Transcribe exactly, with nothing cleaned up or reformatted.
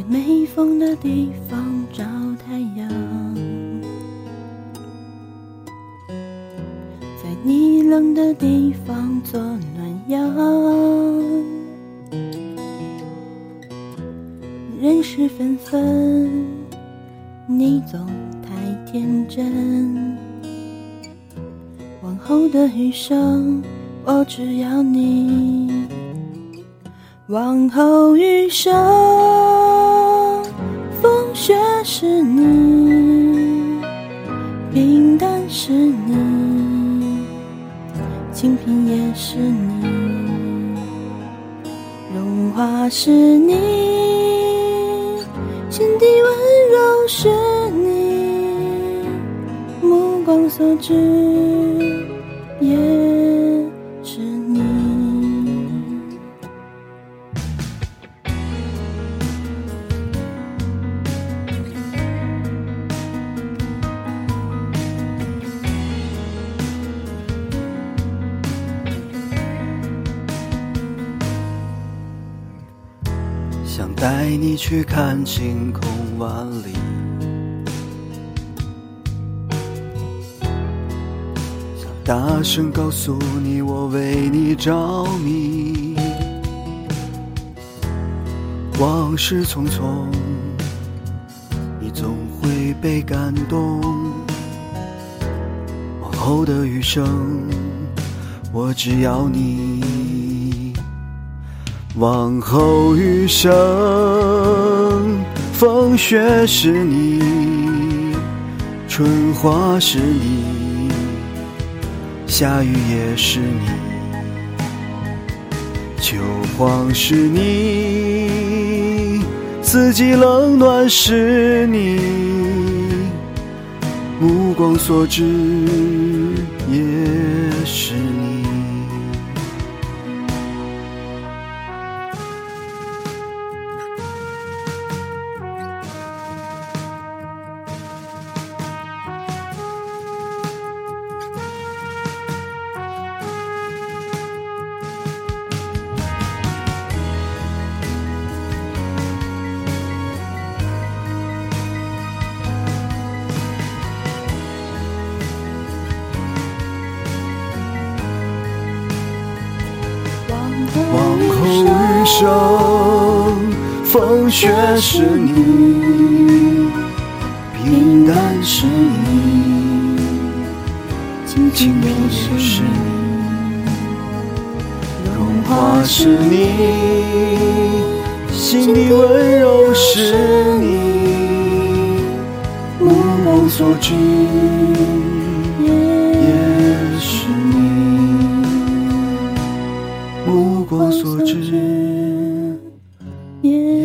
没风的地方找太阳，在你冷的地方做暖阳。人事纷纷，你总太天真，往后的余生我只要你，往后余生风雪是你，平淡是你，清贫也是你，荣华是你，心底温柔是你，目光所至也是你。 想带你去看晴空万里，想大声告诉你我为你着迷。往事匆匆，你总会被感动，往后的余生我只要你，往后余生风雪是你，春花是你，夏雨也是你，秋黄是你，四季冷暖是你，目光所至也是你。往后余生风雪是你，平淡是你，清贫也是你，荣华是你，心底温柔是你，目光所至也是你，目光所至也